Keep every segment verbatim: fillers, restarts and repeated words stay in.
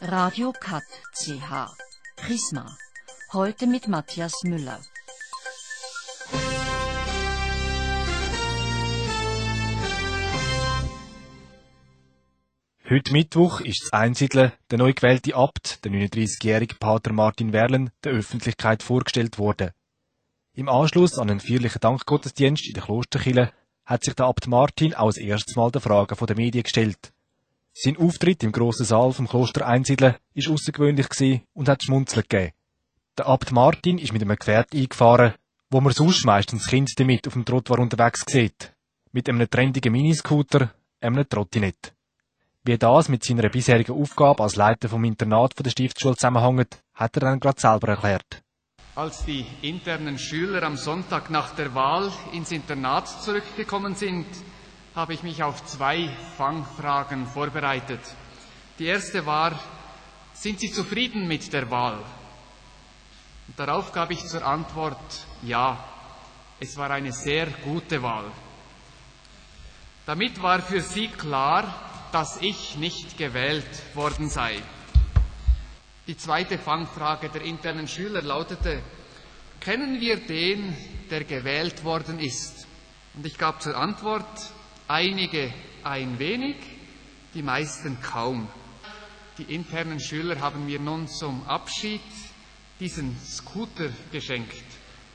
Radio Cut C H. Prisma. Heute mit Matthias Müller. Heute Mittwoch ist das Einsiedeln, der neu gewählte Abt, der neununddreißigjährige Pater Martin Werlen, der Öffentlichkeit vorgestellt worden. Im Anschluss an einen feierlichen Dankgottesdienst in der Klosterkirche hat sich der Abt Martin auch das erste Mal der Frage der Medien gestellt. Sein Auftritt im grossen Saal vom Kloster Einsiedeln war außergewöhnlich und hat Schmunzeln gegeben. Der Abt Martin ist mit einem Gefährt eingefahren, wo man sonst meistens Kind damit auf dem Trottoir unterwegs sieht. Mit einem trendigen Miniscooter, einem Trottinett. Wie das mit seiner bisherigen Aufgabe als Leiter vom Internat der Stiftsschule zusammenhängt, hat er dann gerade selber erklärt. Als die internen Schüler am Sonntag nach der Wahl ins Internat zurückgekommen sind, habe ich mich auf zwei Fangfragen vorbereitet. Die erste war: Sind Sie zufrieden mit der Wahl? Und darauf gab ich zur Antwort: Ja, es war eine sehr gute Wahl. Damit war für sie klar, dass ich nicht gewählt worden sei. Die zweite Fangfrage der internen Schüler lautete: Kennen wir den, der gewählt worden ist? Und ich gab zur Antwort: Einige ein wenig, die meisten kaum. Die internen Schüler haben mir nun zum Abschied diesen Scooter geschenkt.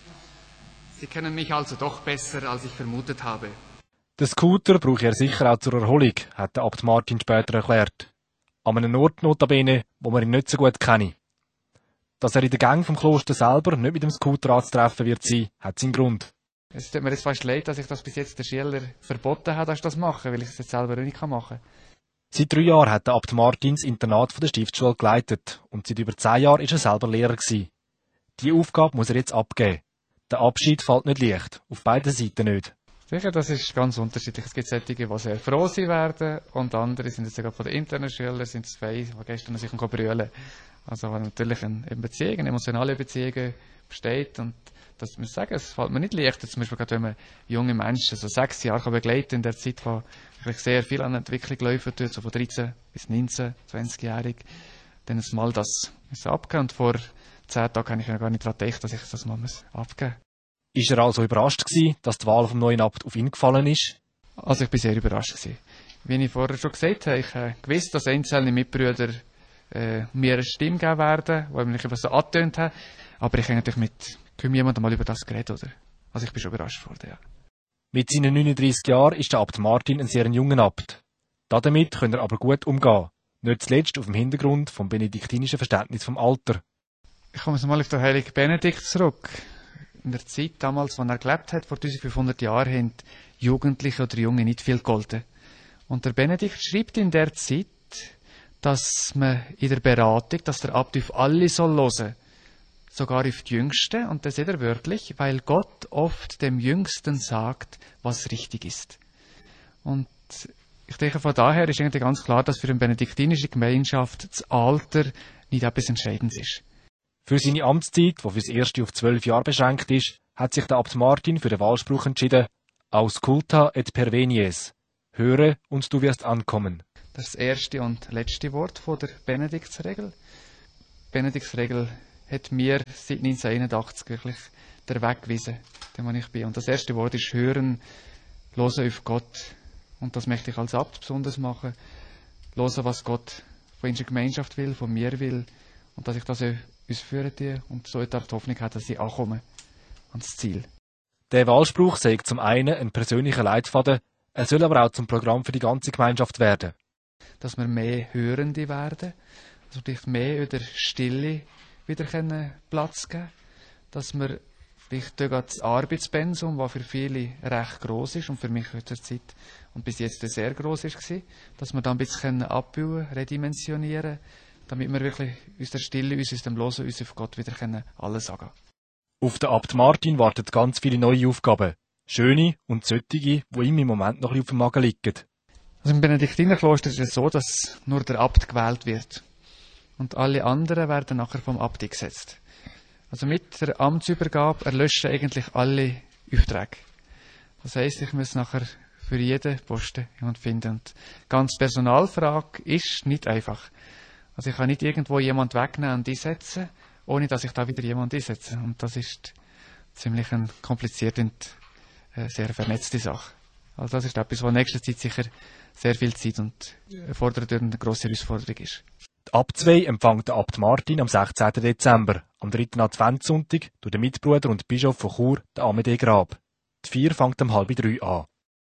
Sie kennen mich also doch besser, als ich vermutet habe. Den Scooter brauche er sicher auch zur Erholung, hat der Abt Martin später erklärt. An einem Ort notabene, wo man ihn nicht so gut kenne. Dass er in der Gang vom Kloster selber nicht mit dem Scooter anzutreffen wird sein, hat seinen Grund. Es tut mir jetzt fast leid, dass ich das bis jetzt den Schülern verboten habe, dass ich das mache, weil ich es jetzt selber nicht machen kann. Seit drei Jahren hat der Abt Martin das Internat der Stiftsschule geleitet und seit über zehn Jahren ist er selber Lehrer gewesen. Diese Aufgabe muss er jetzt abgeben. Der Abschied fällt nicht leicht, auf beiden Seiten nicht. Sicher, das ist ganz unterschiedlich. Es gibt solche, die sehr froh sein werden, und andere sind jetzt sogar von den internen Schülern, sind zwei, die gestern sich brüllen. Also, wenn natürlich eine Beziehung, eine emotionale Beziehung besteht, und das muss ich sagen, es fällt mir nicht leicht, zum Beispiel gerade wenn man junge Menschen so sechs Jahre begleiten in der Zeit, wo wirklich sehr viel an Entwicklung laufen tut, so von dreizehn bis neunzehn, zwanzigjährig, dann ist mal das abgeben. Und vor zehn Tagen habe ich ja gar nicht daran gedacht, dass ich das mal abgeben muss. Ist er also überrascht gewesen, dass die Wahl vom neuen Abt auf ihn gefallen ist? Also ich bin sehr überrascht gewesen. Wie ich vorher schon gesagt habe, ich äh, gewusst, dass einzelne Mitbrüder äh, mir eine Stimme geben werden, die mich so angetönt haben. Aber ich habe natürlich mit kaum jemandem mal über das geredet, oder? Also ich bin schon überrascht worden, ja. Mit seinen neununddreißig Jahren ist der Abt Martin ein sehr junger Abt. Damit kann er aber gut umgehen. Nicht zuletzt auf dem Hintergrund vom benediktinischen Verständnis vom Alter. Ich komme mal auf den heiligen Benedikt zurück. In der Zeit damals, als er gelebt hat, vor eintausendfünfhundert Jahren, haben Jugendliche oder Junge nicht viel gegolten. Und der Benedikt schreibt in der Zeit, dass man in der Beratung, dass der Abt auf alle soll hören, sogar auf die Jüngsten, und das sieht er wörtlich, weil Gott oft dem Jüngsten sagt, was richtig ist. Und ich denke, von daher ist eigentlich ganz klar, dass für eine benediktinische Gemeinschaft das Alter nicht etwas Entscheidendes ist. Für seine Amtszeit, die fürs erste auf zwölf Jahre beschränkt ist, hat sich der Abt Martin für den Wahlspruch entschieden: Ausculta et pervenies. Höre und du wirst ankommen. Das ist das erste und letzte Wort von der Benediktsregel. Die Benediktsregel hat mir seit neunzehnhunderteinundachtzig wirklich den Weg gewiesen, den ich bin. Und das erste Wort ist hören, hören auf Gott. Und das möchte ich als Abt besonders machen. Hören, was Gott von unserer Gemeinschaft will, von mir will. Und dass ich das auch ausführen tue und so die Hoffnung hat, dass ich ankomme ans Ziel. Der Wahlspruch sagt zum einen ein persönlicher Leitfaden, er soll aber auch zum Programm für die ganze Gemeinschaft werden. Dass wir mehr Hörende werden, dass wir vielleicht mehr in der Stille wieder Platz geben können, dass wir vielleicht das Arbeitspensum, das für viele recht gross ist und für mich in der Zeit und bis jetzt sehr gross war, dass wir da ein bisschen abbauen, redimensionieren, damit wir wirklich aus der Stille, uns aus dem Hören, uns auf Gott wieder alles sagen können. Auf den Abt Martin warten ganz viele neue Aufgaben. Schöne und solche, die ihm im Moment noch ein bisschen auf dem Magen liegen. Also im Benediktinerkloster ist es so, dass nur der Abt gewählt wird. Und alle anderen werden nachher vom Abt eingesetzt. Also mit der Amtsübergabe erlöschen eigentlich alle Aufträge. Das heisst, ich muss nachher für jeden Posten jemanden finden. Und ganz Personalfrage ist nicht einfach. Also ich kann nicht irgendwo jemand wegnehmen und einsetzen, ohne dass ich da wieder jemand einsetze. Und das ist ziemlich eine komplizierte und äh, sehr vernetzte Sache. Also das ist etwas, was in nächster Zeit sicher sehr viel Zeit und erfordert und eine grosse Herausforderung ist. Die Abtweihe empfängt der Abt Martin am sechzehnten Dezember, am dritten Adventssonntag, durch den Mitbruder und Bischof von Chur, den Amédée Grab. Die Feier fängt um halb drei an.